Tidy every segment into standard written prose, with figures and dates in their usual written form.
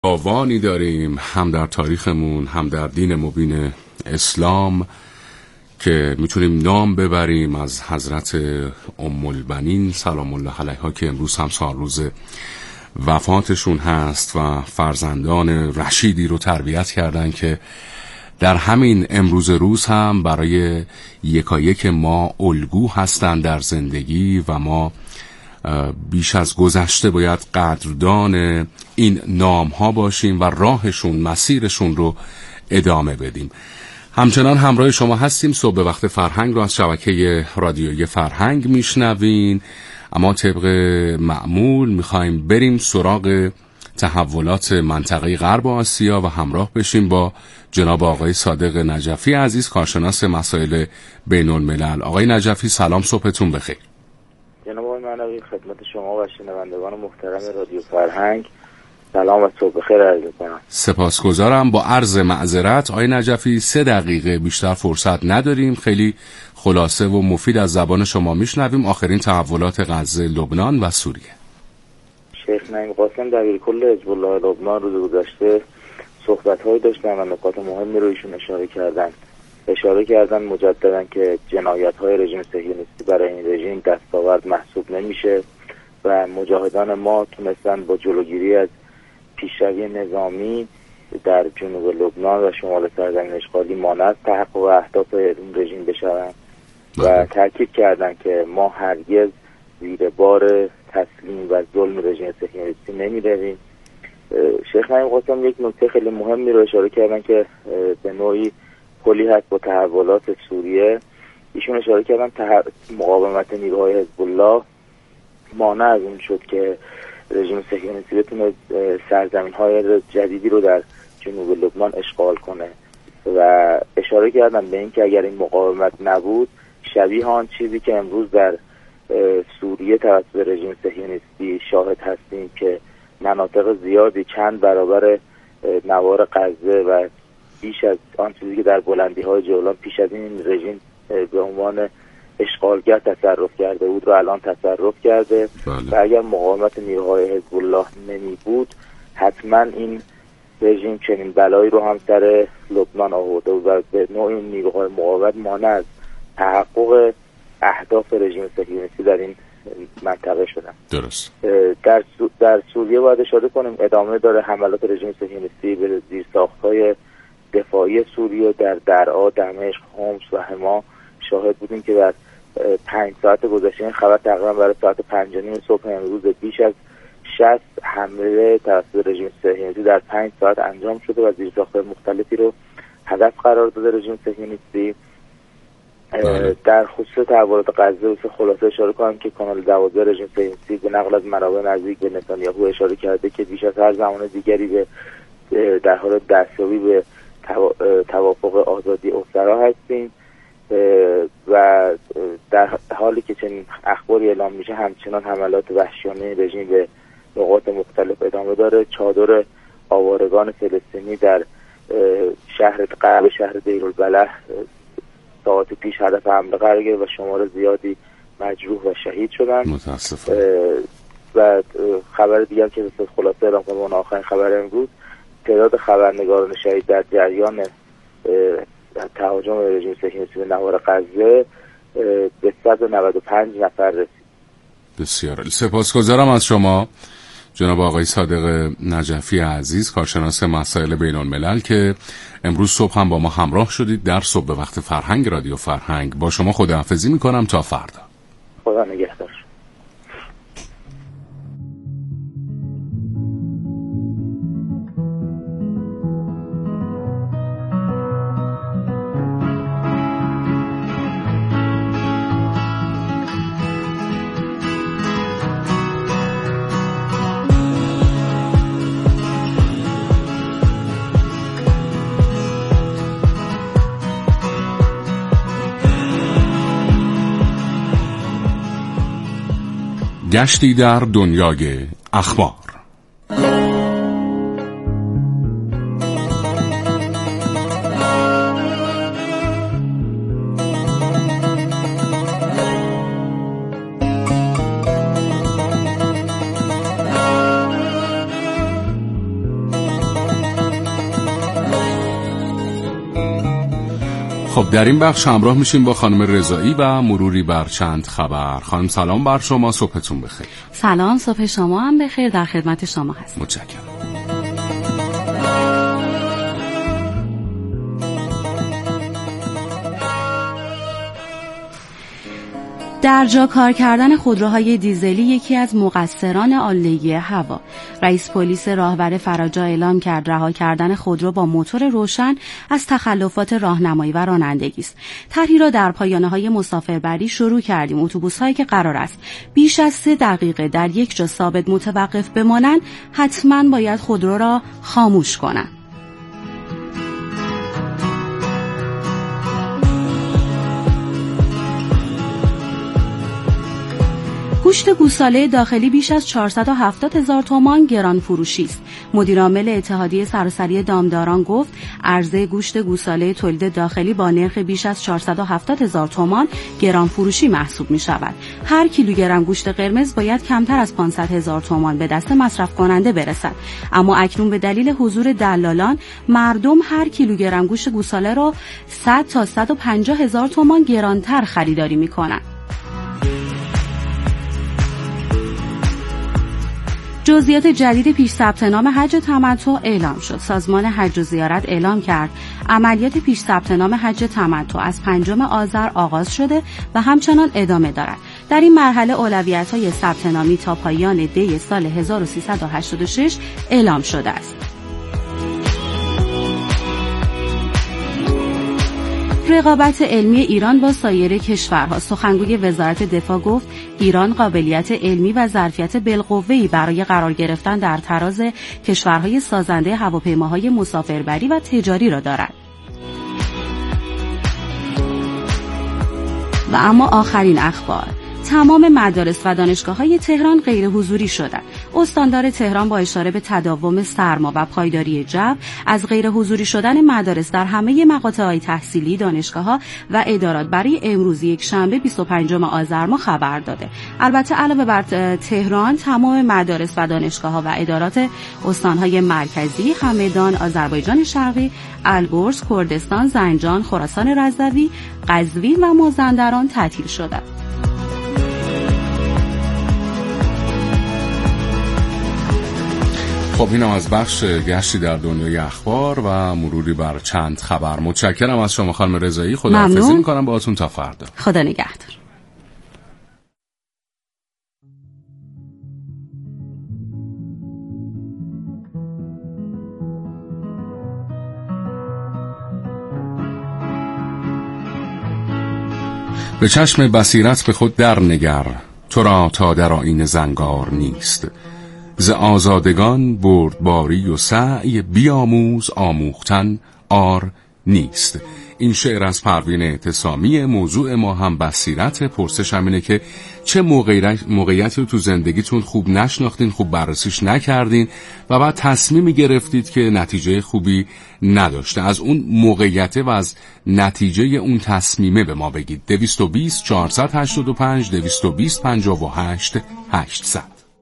آوانی داریم هم در تاریخمون هم در دین مبین اسلام که میتونیم نام ببریم از حضرت ام البنین سلام الله علیها که امروز هم سالروز وفاتشون هست و فرزندان رشیدی رو تربیت کردن که در همین امروز روز هم برای یکایک ما الگو هستند در زندگی و ما بیش از گذشته باید قدردان این نام ها باشیم و راهشون مسیرشون رو ادامه بدیم. همچنان همراه شما هستیم. صبح وقت فرهنگ رو از شبکه رادیویی فرهنگ میشنوین، اما طبق معمول میخوایم بریم سراغ تحولات منطقه غرب آسیا و همراه بشیم با جناب آقای صادق نجفی عزیز، کارشناس مسائل بین الملل. آقای نجفی سلام، صبحتون بخیر. جناب آقای معنوی خدمت شما و شنوندگان محترم رادیو فرهنگ سلام و صبح بخیر عرض می‌کنم. سپاسگزارم. با عرض معذرت آقای نجفی 3 دقیقه بیشتر فرصت نداریم، خیلی خلاصه و مفید از زبان شما میشنویم. آخرین تحولات غزه، لبنان و سوریه. شیخ نعیم قاسم دبیرکل حزب الله لبنان روز گذشته صحبت‌هایی داشتن و نکات مهمی رو ایشون اشاره کردن مجددا که جنایت‌های رژیم صهیونیستی برای این رژیم دستاورد محسوب نمیشه و مجاهدان ما تونستن با جلوگیری از پیشروی نظامی در جنوب لبنان و شمال سرزمین اشغالی مانع تحقق اهداف این رژیم بشوند و تاکید کردن که ما هرگز زیر بار تسلیم و ظلم رژیم صهیونیستی نمی‌رویم. شیخ نعیم قاسم یک نکته خیلی مهمی رو اشاره کردن که به نوعی پلی هست با تحولات سوریه. ایشون اشاره کردن مقاومت نیروهای حزب الله مانع از این شد که رژیم صهیونیستی بتونه سرزمین‌های جدیدی رو در جنوب لبنان اشغال کنه و اشاره کردن به این که اگر این مقاومت نبود شبیه آن چیزی که امروز در سوریه توسط رژیم صهیونیستی شاهد هستیم که مناطق زیادی چند برابر نوار غزه و بیش از آن چیزی که در بلندی‌های جولان پیش از این رژیم به عنوان اشغالگر تصرف کرده بود رو الان تصرف کرده و اگر مقاومت نیروهای حزب الله نمی بود حتما این رژیم چنین بلایی رو هم سر لبنان آورده بود و به نوع این نیروهای مقاومت مانع از تحقق اهداف رژیم صهیونیستی در این منطقه شدن. درست. در سوریه باید اشاره کنیم ادامه داره حملات رژیم صهیونیستی به زیرساخت‌های دفاعی سوریه در درعا، دمشق، حمص و حما شاهد بودیم که در 5 ساعت گذشته این خبر تقریبا برای ساعت 5:30 صبح امروز بیش از 60 حمله توسط رژیم صهیونیستی در 5 ساعت انجام شده و زیرساخت‌های مختلفی رو هدف قرار داده رژیم صهیونیستی. در خصوص تحولات غزه و خلاصه اشاره کنم که کانال 12 رژیم صهیونیستی به نقل از منابع نزدیک به نتانیاهو اشاره کرده که بیش از هر زمان دیگری به در حال دستیابی به توافق آزادی اسرا هستیم و در حالی که چنین اخباری اعلام میشه همچنان حملات وحشیانه رژیم به نقاط مختلف ادامه داره. چادر آوارگان فلسطینی در غرب شهر دیرالبلح ساعت پیش هدف حمله قرار گرفت و شمار زیادی مجروح و شهید شدن. متاسفم. و خبر دیگر که به خلاصه اعلام کنم آخرین خبر امروز تعداد خبرنگاران شهید در جریان تهاجم رژیم صهیونیستی به نوار غزه به 195 نفر رسید. بسیار سپاسگزارم از شما جناب آقای صادق نجفی عزیز، کارشناس مسائل بین الملل که امروز صبح هم با ما همراه شدید در صبح وقت فرهنگ رادیو فرهنگ. با شما خداحافظی میکنم تا فردا. خدا نگهدار. گشتی در دنیای اخبار. خب در این بخش همراه میشیم با خانم رضایی و مروری بر چند خبر. خانم سلام بر شما، صبحتون بخیر. سلام، صبح شما هم بخیر، در خدمت شما هستم. متشکرم. در جا کار کردن خودروهای دیزلی یکی از مقصران آلودگی هوا. رئیس پلیس راهور فراجا اعلام کرد رها کردن خودرو با موتور روشن از تخلفات راهنمایی و رانندگی است. طرحی را در پایانه‌های مسافربری شروع کردیم. اتوبوس‌هایی که قرار است بیش از 3 دقیقه در یک جا ثابت متوقف بمانند، حتماً باید خودرو را خاموش کنند. گوشت گوساله داخلی بیش از 470,000 تومان گران فروشی است. مدیرعامل اتحادیه سراسری دامداران گفت عرضه گوشت گوساله تولید داخلی با نرخ بیش از 470,000 تومان گران فروشی محسوب می شود. هر کیلوگرم گوشت قرمز باید کمتر از 500,000 تومان به دست مصرف کننده برسد. اما اکنون به دلیل حضور دلالان، مردم هر کیلوگرم گوشت گوساله را 100 تا 150,000 تومان گرانتر خریداری می کنند. جزئیات جدید پیش ثبت نام حج تمتع اعلام شد. سازمان حج و زیارت اعلام کرد عملیات پیش ثبت نام حج تمتع از 5 آذر آغاز شده و همچنان ادامه دارد. در این مرحله اولویت‌های ثبت نامی تا پایان دی سال 1386 اعلام شده است. رقابت علمی ایران با سایر کشورها. سخنگوی وزارت دفاع گفت ایران قابلیت علمی و ظرفیت بالقوه‌ای برای قرار گرفتن در تراز کشورهای سازنده هواپیماهای مسافربری و تجاری را دارد. و اما آخرین اخبار: تمام مدارس و دانشگاه‌های تهران غیر حضوری شدند. استاندار تهران با اشاره به تداوم سرما و پایداری جو از غیر حضوری شدن مدارس در همه مقاطع تحصیلی، دانشگاه‌ها و ادارات برای امروز یکشنبه 25 آذر ماه خبر داده. البته علاوه بر تهران، تمام مدارس و دانشگاه‌ها و ادارات استان‌های مرکزی، همدان، آذربایجان شرقی، البرز، کردستان، زنجان، خراسان رضوی، قزوین و مازندران تعطیل شدند. خب اینم از بخش گشتی در دنیای اخبار و مروری بر چند خبر. متشکرم از شما خانم رضایی. خداحافظی میکنم باهاتون تا فردا. خدا نگهدار. به چشم بصیرت به خود در نگر، تو را تا در آیین زنگار نیست. ز آزادگان بردباری و سعی، بیاموز آموختن آر نیست. این شعر از پروین اعتصامی. موضوع ما هم بصیرت. پرسش همینه که چه موقعیتی رو تو زندگیتون خوب نشناختین، خوب بررسیش نکردین و بعد تصمیمی گرفتید که نتیجه خوبی نداشته. از اون موقعیت و از نتیجه اون تصمیمه به ما بگید. 220 485 220 58 800.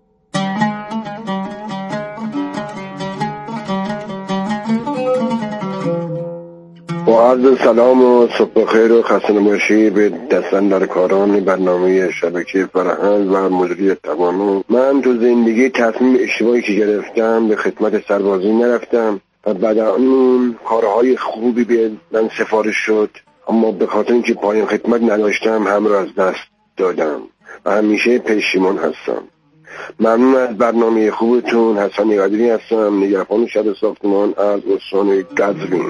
با عرض سلام و صبح خیر و خسته نباشی به دستاندرکاران برنامه شبکه فرهنگ و مدیریت توانو. من تو زندگی تصمیم اشتباهی که گرفتم به خدمت سربازی نرفتم و بعد اون کارهای خوبی به من سفارش شد، اما به خاطر اینکه پایان خدمت نداشتم هم را از دست دادم و همیشه پشیمان هستم. ممنون از برنامه خوبتون. حسن قدری هستم، نگهبان شهر ساختمان از استان قزوین.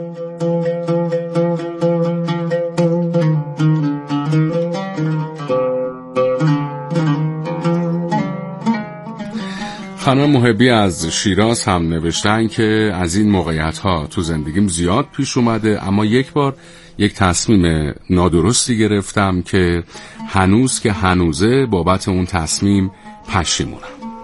خانم محبی از شیراز هم نوشتن که از این موقعیت ها تو زندگیم زیاد پیش اومده، اما یک بار یک تصمیم نادرستی گرفتم که هنوز که هنوزه بابت اون تصمیم پشیمونم.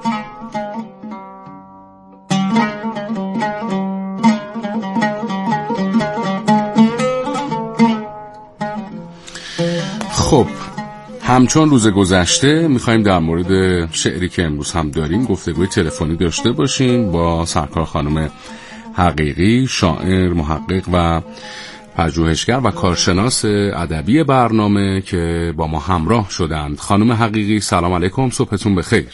خب همچون روز گذشته میخوایم در مورد شعری که امروز هم داریم گفتگوی تلفنی داشته باشیم با سرکار خانم حقیقی، شاعر، محقق و پژوهشگر و کارشناس ادبی برنامه که با ما همراه شدند. خانم حقیقی سلام علیکم، صبحتون بخیر.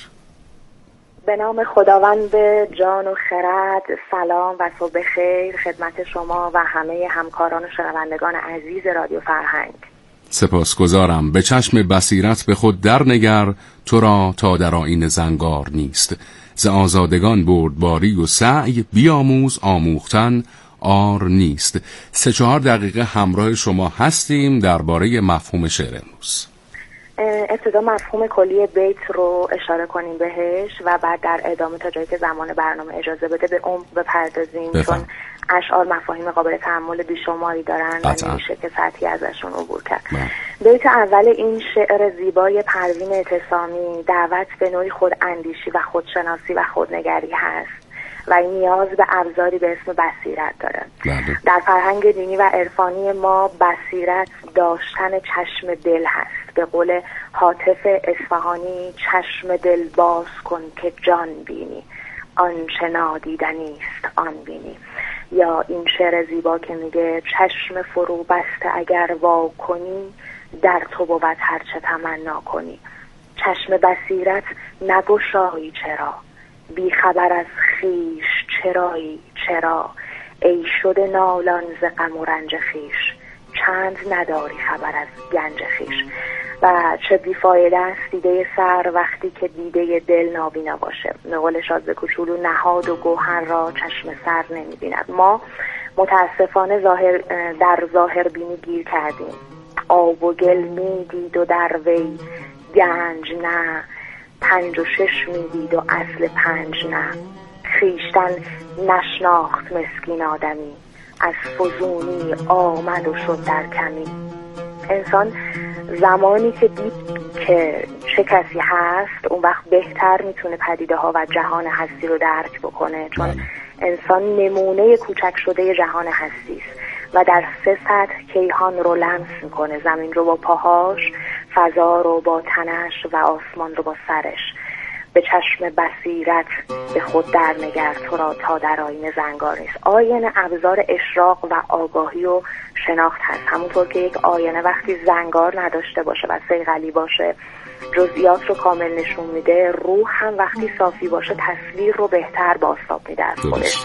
به نام خداوند جان و خرد، سلام و صبح خیر خدمت شما و همه همکاران و شنوندگان عزیز رادیو فرهنگ. سپاسگزارم. به چشم بصیرت به خود در نگر، تو را تا در آیین زنگار نیست. ز آزادگان بردباری و سعی، بیاموز آموختن آر نیست. 3-4 دقیقه همراه شما هستیم درباره مفهوم شعر امروز. ابتدا مفهوم کلی بیت رو اشاره کنیم بهش و بعد در ادامه تا جایی که زمان برنامه اجازه بده به عمق بپردازیم، چون اشعار مفاهیم قابل تأمل بیشماری دارن و نمیشه که سطحی ازشون عبور کرد. بیت اول این شعر زیبای پروین اعتصامی دعوت به نوعی خود اندیشی و خودشناسی و خودنگری هست و این نیاز به ابزاری به اسم بصیرت داره. در فرهنگ دینی و عرفانی ما بصیرت داشتن چشم دل هست. به قول حاطف اصفهانی چشم دل باز کن که جان بینی، آنچه نادیدنی است آن بینی. یا این شعر زیبا که میگه چشم فرو بسته اگر وا کنی، در تو بود هر چه تمنا کنی. چشم بصیرت نگشایی چرا، بی خبر از خیش چرایی چرا. ای شده نالان ز غم و رنج خیش، چند نداری خبر از گنج خیش. و چه بیفایده است دیده سر وقتی که دیده دل نابینا باشه. نقول شازده کوچولو نهاد و گوهر را چشم سر نمیبیند. ما متاسفانه در ظاهر بینی گیر کردیم. آب و گل میدید و در وی گنج نه، 5 و 6 میدید و اصل 5 نه. خویشتن نشناخت مسکین آدمی، از فزونی آمد و شد در کمی. انسان زمانی که دید که چه کسی هست، اون وقت بهتر میتونه پدیده ها و جهان هستی رو درک بکنه، چون انسان نمونه کوچک شده جهان هستی است و در 3 سطح کیهان رو لمس میکنه. زمین رو با پاهاش، فضا رو با تنش و آسمان رو با سرش. به چشم بصیرت به خود در نگر، تو را تا در آیین زنگار نیست. آینه ابزار اشراق و آگاهی و شناخت هست. همونطور که یک آینه وقتی زنگار نداشته باشه و صیقلی باشه جزئیات رو کامل نشون میده، روح هم وقتی صافی باشه تصویر رو بهتر بازتاب میده از خودش.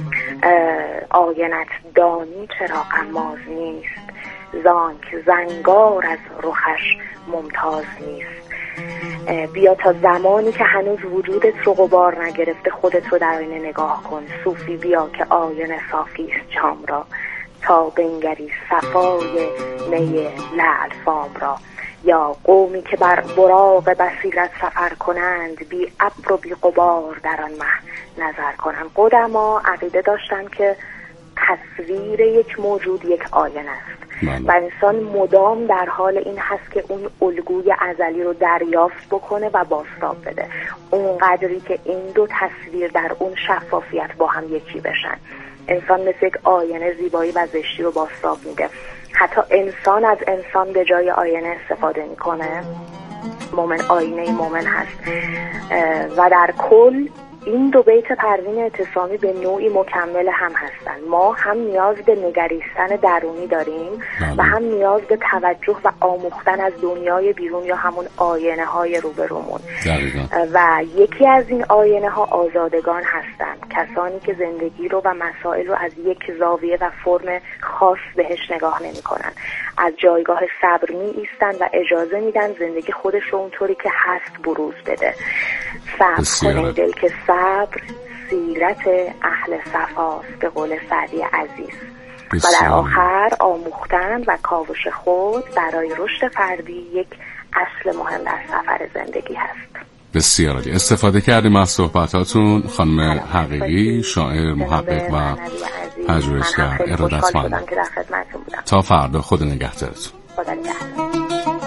آینت دانی چرا غماز نیست، زانک زنگار از رخش ممتاز نیست. بیا تا زمانی که هنوز وجودت رو غبار نگرفته خودت رو در آینه نگاه کن. صوفی بیا که آینه صافی است جام را، تا بنگری صفای می لعل فام را. یا قومی که بر براق بصیرت سفر کنند، بی ابر و بی غبار در آن مه نظر کنند. قدما عقیده داشتن که تصویر یک موجود یک آینه است و انسان مدام در حال این هست که اون الگوی ازلی رو دریافت بکنه و بازتاب بده، اون قدری که این دو تصویر در اون شفافیت با هم یکی بشن. انسان مثل یک آینه زیبایی و زشتی رو بازتاب میده. حتی انسان از انسان به جای آینه استفاده میکنه. مومن آینه مومن هست. و در کل این 2 بیت پروین اعتصامی به نوعی مکمل هم هستن. ما هم نیاز به نگریستن درونی داریم و هم نیاز به توجه و آموختن از دنیای بیرون یا همون آینه های روبرومون. و یکی از این آینه ها آزادگان هستن، کسانی که زندگی رو و مسائل رو از یک زاویه و فرم خاص بهش نگاه نمی کنن. از جایگاه صبر می ایستن و اجازه میدن زندگی خودش رو اونطوری که هست بروز بده. صبر کنید دل که صبر سیرت اهل صفاست، به قول سعدی عزیز. و در آخر آموختن و کاوش خود برای رشد فردی یک اصل مهم در سفر زندگی هست. بسیار عالی. استفاده کردیم از صحبتاتون خانم حقیقی، شاعر، محقق و پژوهشگر. ارادتمندم. تا فردا. خدا نگهدارتون. خدا نگهدار.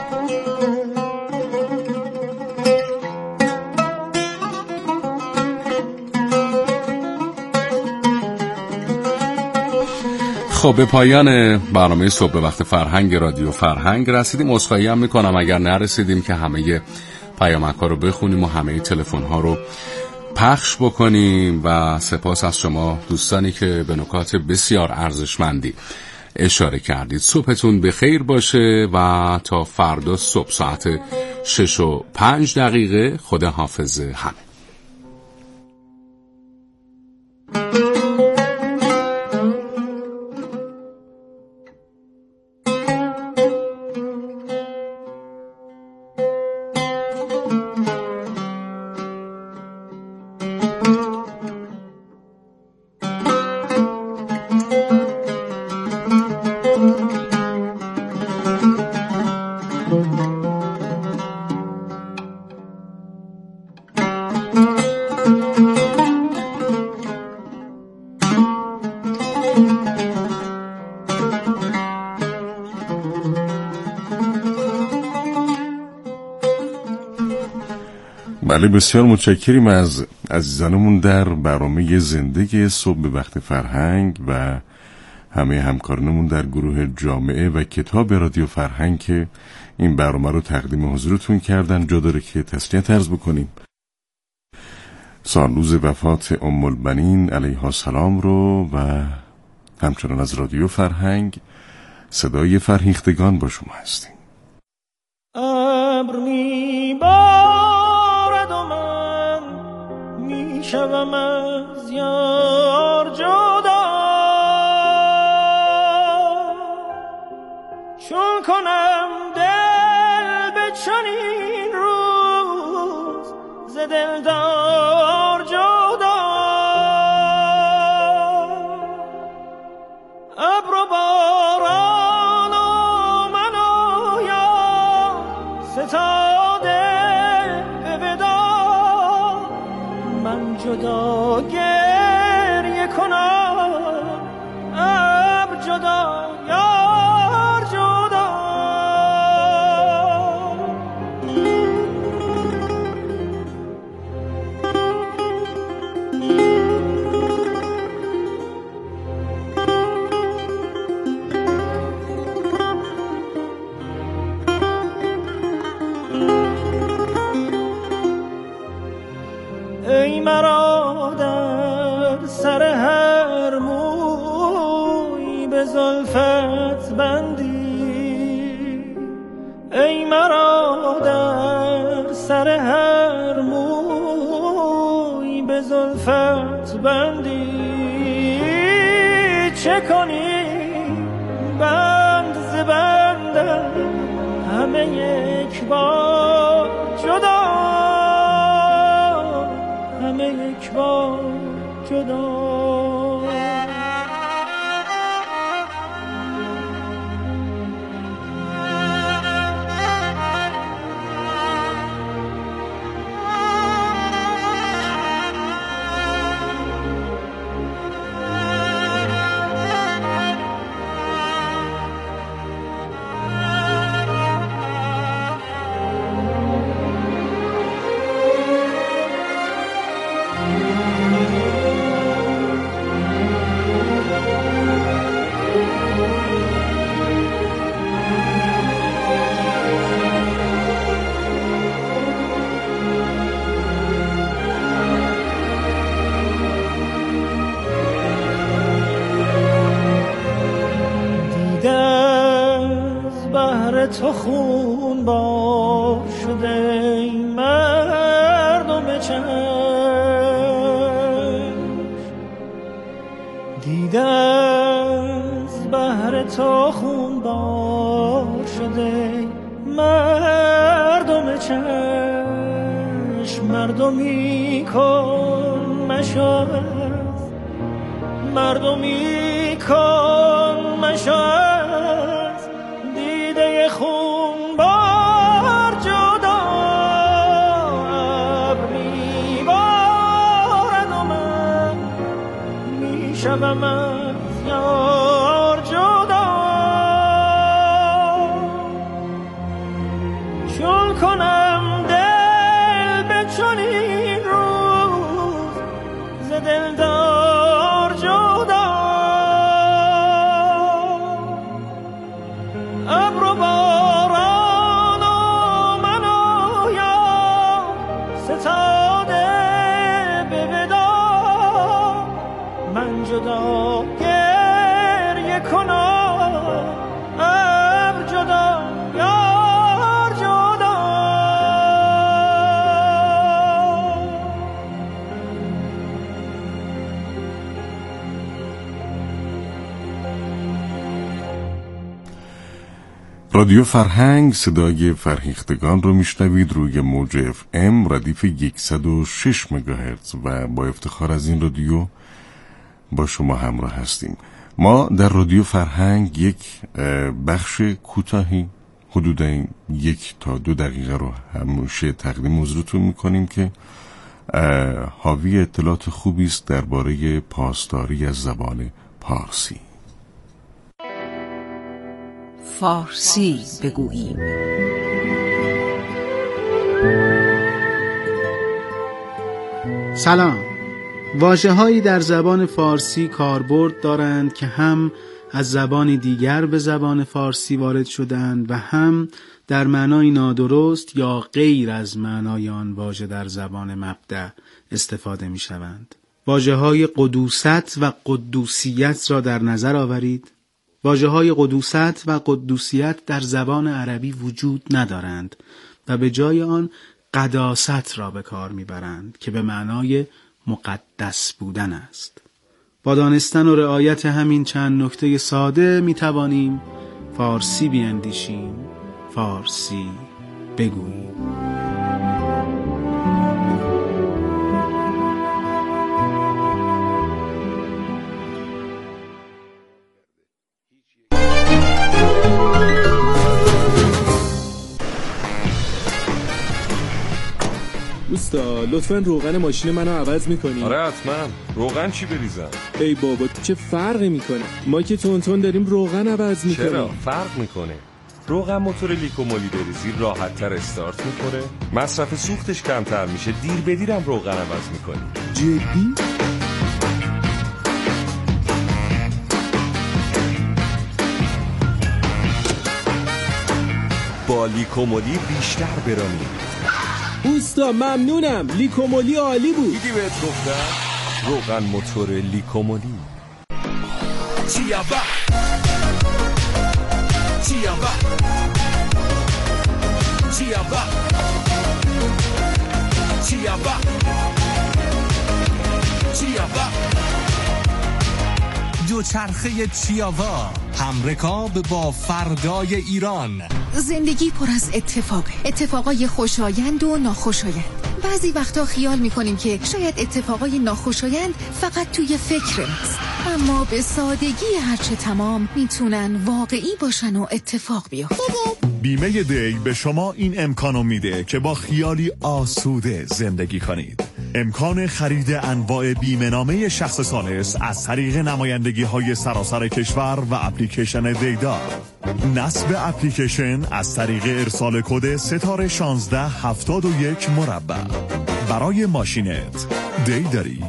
خب به پایان برنامه صبح وقت فرهنگ رادیو فرهنگ رسیدیم. عذرخواهی هم میکنم اگر نرسیدیم که همه پیامک‌ها رو بخونیم و همه تلفن‌ها رو پخش بکنیم و سپاس از شما دوستانی که به نکات بسیار ارزشمندی اشاره کردید. صبحتون بخیر باشه و تا فردا صبح ساعت 6:05 خدا حافظ همه. بله، بسیار متشکریم از عزیزانمون در برنامه زندگی صبح به وقت فرهنگ و همه همکارانمون در گروه جامعه و کتاب رادیو فرهنگ که این برنامه رو تقدیم حضورتون کردن. جا داره که تسلیت عرض بکنیم. سالروز وفات ام البنین علیها السلام رو و همچنان از رادیو فرهنگ صدای فرهیختگان با شما هستیم. ابر میبارد و من میشوم از یار جدا، چون کنم دل به چنین روز ز دلدار جدا. ابر و باران و من و یار ستاده به ودا، من جدا گریه کنم ابر جدا یار جدا. ای مرا در سر هر موی به زلفت بندی، ای مرا در سر هر موی به زلفت بندی، چه کنی بند ز بندم همه یک بار جدا، همه یک بار جدا. تو خون بار شده ای مردم چشم، دیده از بحر تو خون بار شده ای مردم چشم، مردمی کن مشاهد، مردمی کن مشاهد، دیده خون بار جدا. ابر میبارد و من میشوم از یار جدا، چون کنم دل به چنین روز ز دلدار جدا. ابر و باران و من و یار ستاده به ودا، من جدا گریه کنم رادیو فرهنگ صدای فرهیختگان رو میشنوید روی موج FM ردیف 106 مگاهرتز و با افتخار از این رادیو با شما همراه هستیم. ما در رادیو فرهنگ یک بخش کوتاهی حدود 1 تا 2 دقیقه رو همیشه تقدیم حضورتون میکنیم که حاوی اطلاعات خوبی است درباره پاسداری از زبان پارسی. فارسی بگوییم. سلام. واژه‌هایی در زبان فارسی کاربرد دارند که هم از زبانی دیگر به زبان فارسی وارد شدند و هم در معنای نادرست یا غیر از معنای آن واژه در زبان مبدأ استفاده می‌شوند. واژه‌های قدوست و قدوسیت را در نظر آورید. واژه‌های قدوست و قدوسیت در زبان عربی وجود ندارند و به جای آن قداست را به کار می‌برند که به معنای مقدس بودن است. با دانستن و رعایت همین چند نکته ساده می‌توانیم فارسی بیاندیشیم، فارسی بگوییم. دوستا لطفاً روغن ماشین منو عوض میکنی؟ آره حتما. روغن چی بریزم؟ ای بابا چه فرقی میکنه؟ ما که تون داریم روغن عوض میکنیم. چرا؟ فرق میکنه. روغن موتور لیکومولی بریزی راحت تر استارت میکنه، مصرف سوختش کمتر میشه، دیر به دیرم روغن عوض میکنی. جدی؟ با لیکومولی بیشتر برانی. اوستا ممنونم، لیکومولی عالی بود. دیدی بهت گفتم؟ روغن موتور لیکومولی. چیابا چیابا چیابا چیابا چیابا دوچرخه چیاوا، همرکاب با فردای ایران. زندگی پر از اتفاقای خوشایند و ناخوشایند. بعضی وقتا خیال میکنیم که شاید اتفاقای ناخوشایند فقط توی فکر ماست، اما به سادگی هرچه تمام میتونن واقعی باشن و اتفاق بیفته. بیمه دی به شما این امکانو میده که با خیالی آسوده زندگی کنید. امکان خرید انواع بیمه نامه شخص ثالث از طریق نمایندگی های سراسر کشور و اپلیکیشن دیدار. نصب اپلیکیشن از طریق ارسال کد ستاره 1671 مربع. برای ماشینت دی داری.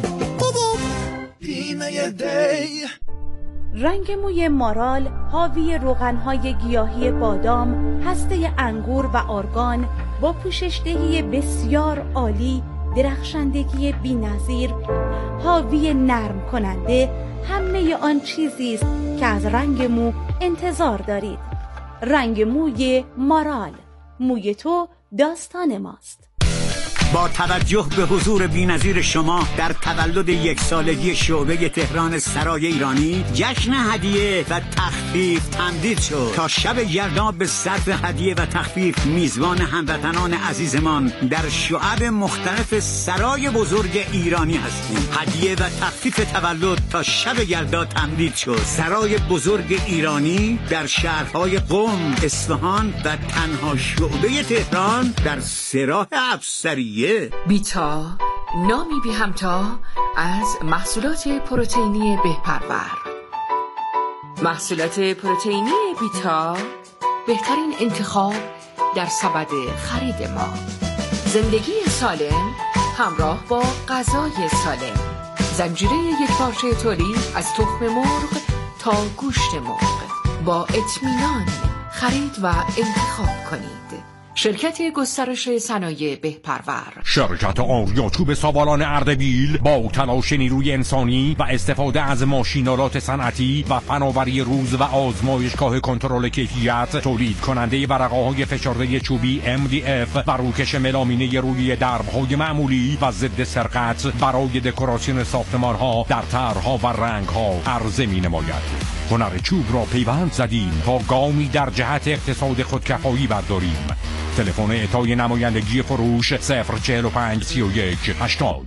بیمه دی. رنگ موی مارال حاوی روغن‌های گیاهی بادام، هسته انگور و آرگان با پوششدهی بسیار عالی، درخشندگی بی‌نظیر، حاوی نرم کننده همه آن چیزی است که از رنگ مو انتظار دارید. رنگ موی مارال، موی تو داستان ماست. با توجه به حضور بی‌نظیر شما در تولد 1 سالگی شعبه تهران سرای ایرانی، جشن هدیه و تخفیف تمدید شد. تا شب یلدا به صرف هدیه و تخفیف میزبان هموطنان عزیزمان در شعب مختلف سرای بزرگ ایرانی هستیم. هدیه و تخفیف تولد تا شب یلدا تمدید شد. سرای بزرگ ایرانی در شهرهای قم، اصفهان و تنها شعبه تهران در سراح افسریه. بیتا، نامی بی همتا از محصولات پروتئینی بهپرور. محصولات پروتئینی بیتا بهترین انتخاب در سبد خرید ما. زندگی سالم همراه با غذای سالم. زنجیره یکپارچه تولید از تخم مرغ تا گوشت مرغ. با اطمینان خرید و انتخاب کنید. شرکت گسترش صنایع بهپرور. شرکت آریاچوب ساوالان اردبیل با تلاش نیروی انسانی و استفاده از ماشینالات صنعتی و فناوری روز و آزمایشگاه کنترل کیفیت، تولید کننده ورقه‌های فشرده چوبی MDF و روکش ملامینه روی درب‌های معمولی و ضد سرقت برای دکوراسیون ساختمان‌ها در طرح‌ها و رنگ‌ها عرضه می‌نماید. هنر چوب را پیوند زدیم تا گامی در جهت اقتصاد خودکفایی برداریم. تلفن اعطای نمایندگی فروش 045 31 80.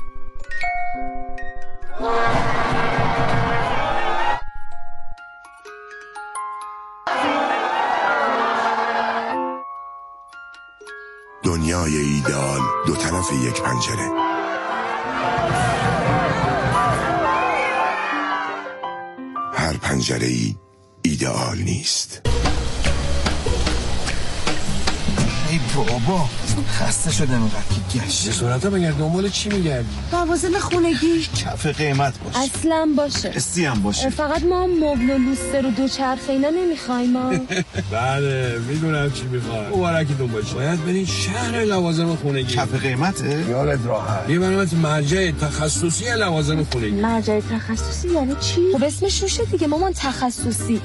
دنیای ایدئال دو طرف یک پنجره. هر پنجره ای ایدئال نیست. ای بابا خسته شدم اینقدر که گشت. صورتا بگرد دنبال چی میگردی؟ لوازم خونگی کف قیمت باشه. اصلا باشه. استی هم باشه. فقط ما مبل و لوستر و دوچرخه اینا نمیخوایم ما. بله میدونم چی میخوای. مبارکی دنبال چی؟ باید برین شهر لوازم خونگی. کف قیمته؟ یادت راحت. میبرمت مرجع تخصصی لوازم خونگی. مرجع تخصصی یعنی چی؟ خب اسمش روشه دیگه مامان، تخصصی.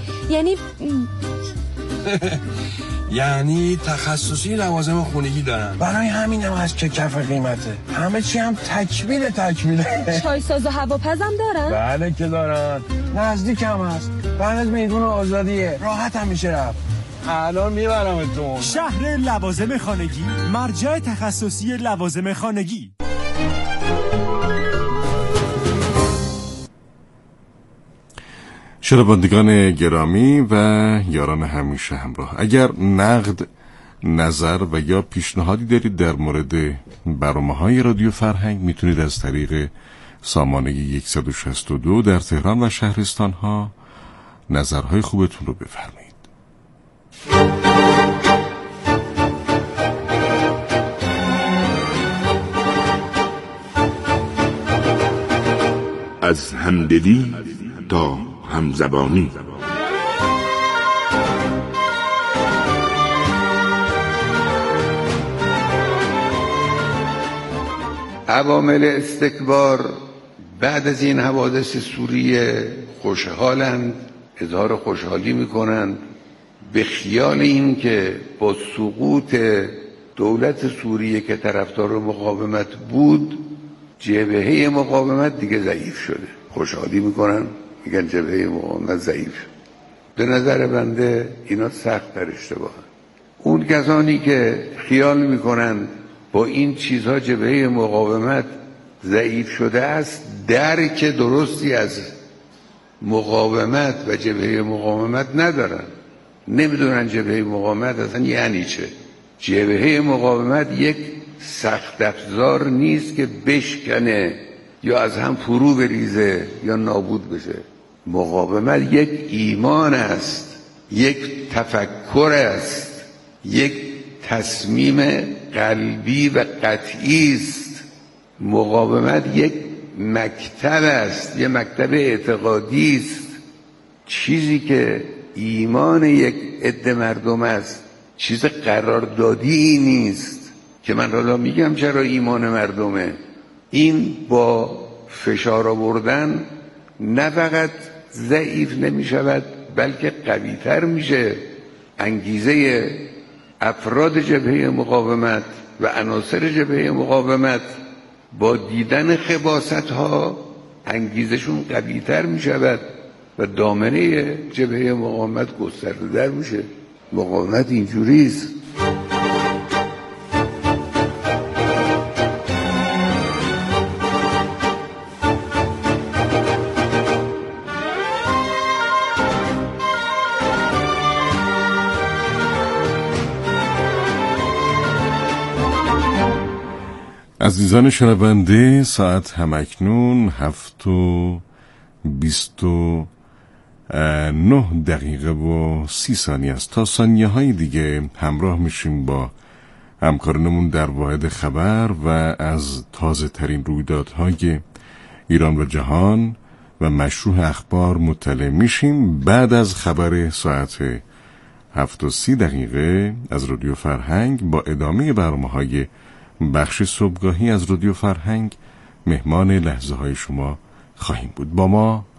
یعنی تخصصی لوازم خونگی دارن. برای همین هم هست که کف قیمته. همه چی هم تکمیله. چای ساز و هواپزم دارن؟ بله که دارن. نزدیک هم هست. بعد از میدون آزادیه. راحت هم میشه رفت. الان میبرمتون. شهر لوازم خانگی، مرجع تخصصی لوازم خانگی. شنوندگان گرامی و یاران همیشه همراه، اگر نقد، نظر و یا پیشنهادی دارید در مورد برنامه‌های رادیو فرهنگ، میتونید از طریق سامانه 162 در تهران و شهرستان ها نظرهای خوبتون رو بفرمایید. از همدلی تا همزبانی. عوامل استکبار بعد از این حوادث سوریه خوشحالند، اظهار خوشحالی میکنند به خیال این که با سقوط دولت سوریه که طرفدار مقاومت بود، جبهه مقاومت دیگه ضعیف شده. خوشحالی میکنن، میگن جبهه مقاومت ضعیف. به نظر بنده اینا سخت در اشتباه. اون کسانی که خیال میکنن با این چیزها جبهه مقاومت ضعیف شده است، درک درستی از مقاومت و جبهه مقاومت ندارن. نمیدونن جبهه مقاومت اصلا یعنی چه. جبهه مقاومت یک سخت افزار نیست که بشکنه یا از هم فرو بریزه یا نابود بشه. مقاومت یک ایمان است، یک تفکر است، یک تصمیم قلبی و قطعی است. مقاومت یک مکتب است، یک مکتب اعتقادی است، چیزی که ایمان یک عده مردم است، چیز قراردادی نیست که من حالا میگم چرا ایمان مردمه. این با فشار آوردن نه فقط ضعیف نمی شود بلکه قوی تر میشه. انگیزه افراد جبهه مقاومت و عناصر جبهه مقاومت با دیدن خباست ها انگیزشون قوی تر می شود و دامنه جبهه مقاومت گسترده در میشه. مقاومت اینجوری است. عزیزان شنونده، ساعت همکنون 7:29 و 30 ثانیه است. تا ثانیه های دیگه همراه میشیم با همکارانمون در واحد خبر و از تازه ترین رویدادهای ایران و جهان و مشروع اخبار مطلع میشیم. بعد از خبر ساعت 7:30 از رادیو فرهنگ با ادامه برنامه‌های بخش صبحگاهی از رادیو فرهنگ مهمان لحظه های شما خواهیم بود. با ما